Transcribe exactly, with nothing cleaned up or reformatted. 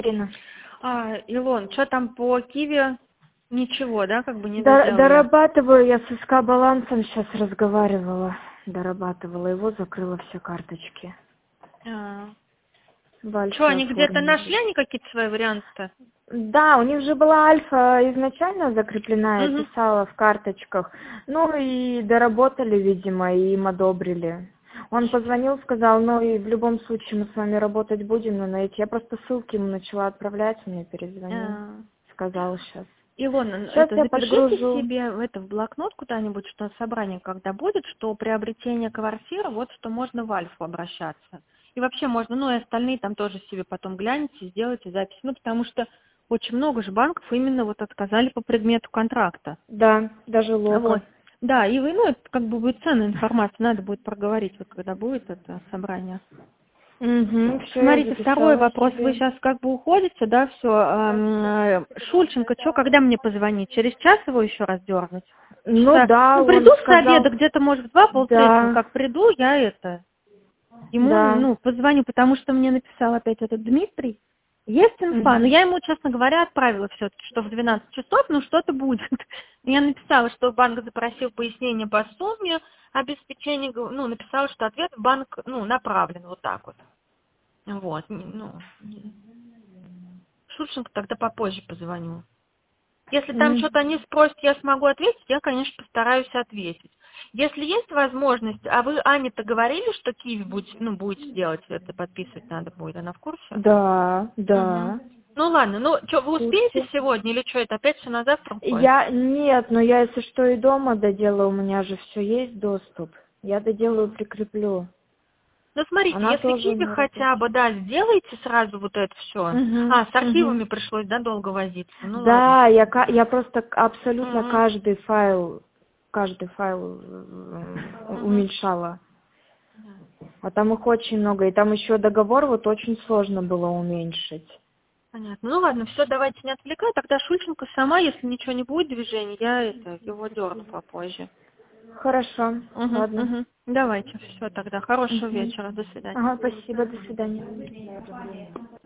Ирина. А, Илон, что там по Киви? Ничего, да, как бы не До- доделали? Дорабатываю, я с СК балансом сейчас разговаривала. Дорабатывала его, закрыла все карточки. А. Вальф Что, они где-то нашли оформили. они какие-то свои варианты-то? Да, у них же была альфа изначально закреплена, я Угу. писала в карточках. Ну и доработали, видимо, и им одобрили. Он позвонил, сказал, ну и в любом случае мы с вами работать будем, но на эти... Я просто ссылки ему начала отправлять, он мне перезвонил, А. сказал сейчас. Илона, Сейчас это я запишите подгружу. себе в это в блокнот куда-нибудь, что собрание когда будет, что приобретение квартиры, вот что можно в Альфу обращаться. И вообще можно, ну и остальные там тоже себе потом гляньте, сделайте запись. Ну потому что очень много же банков именно вот отказали по предмету контракта. Да, даже Вот. Лока. Да, и вы, ну это как бы будет ценная информация, надо будет проговорить, вот когда будет это собрание. Угу, все, я Смотрите, второй записала вопрос. Вы себе. сейчас как бы уходите, да, все. Шульченко, что, когда мне позвонить? Через час его еще раз дернуть? Ну Часа. да, Ну, он приду с сказал, обеда, где-то, может, в два, полтретьего, да, как приду, я это, ему, да. ну, позвоню, потому что мне написал опять этот Дмитрий. Есть инфа, но Угу. я ему, честно говоря, отправила все-таки, что в двенадцать часов, ну, что-то будет. Я написала, что банк запросил пояснение по сумме обеспечения, ну, написала, что ответ в банк, ну, направлен вот так вот. Вот, не- ну, не- Шуршенко тогда попозже позвоню. Если там М. что-то они спросят, я смогу ответить, я, конечно, постараюсь ответить. Если есть возможность, а вы, Ане-то, говорили, что Киви будет, ну, будете делать это, подписывать надо будет, она в курсе? Да, Угу. да, Ну ладно, ну что, в вы успеете курсе. сегодня или что, это опять все на завтра уходит? Я, нет, но я, если что, и дома доделаю, у меня же все есть доступ. Я доделаю, прикреплю. Ну, смотрите, Она если тоже Киви на хотя бы, работе. да, сделайте сразу вот это все. Угу, А, с угу. архивами пришлось, да, долго возиться. Ну, ладно. Да, я, ка- я просто к- абсолютно Угу. каждый файл, каждый файл э, Угу. уменьшала. А там их очень много, и там еще договор вот очень сложно было уменьшить. Понятно. Ну ладно, все, давайте не отвлекай. Тогда Шульченко сама, если ничего не будет движения, я это его дерну попозже. Хорошо, Угу, ладно. угу. Давайте, все тогда. Хорошего Мгм. вечера. До свидания. Ага, спасибо, до свидания.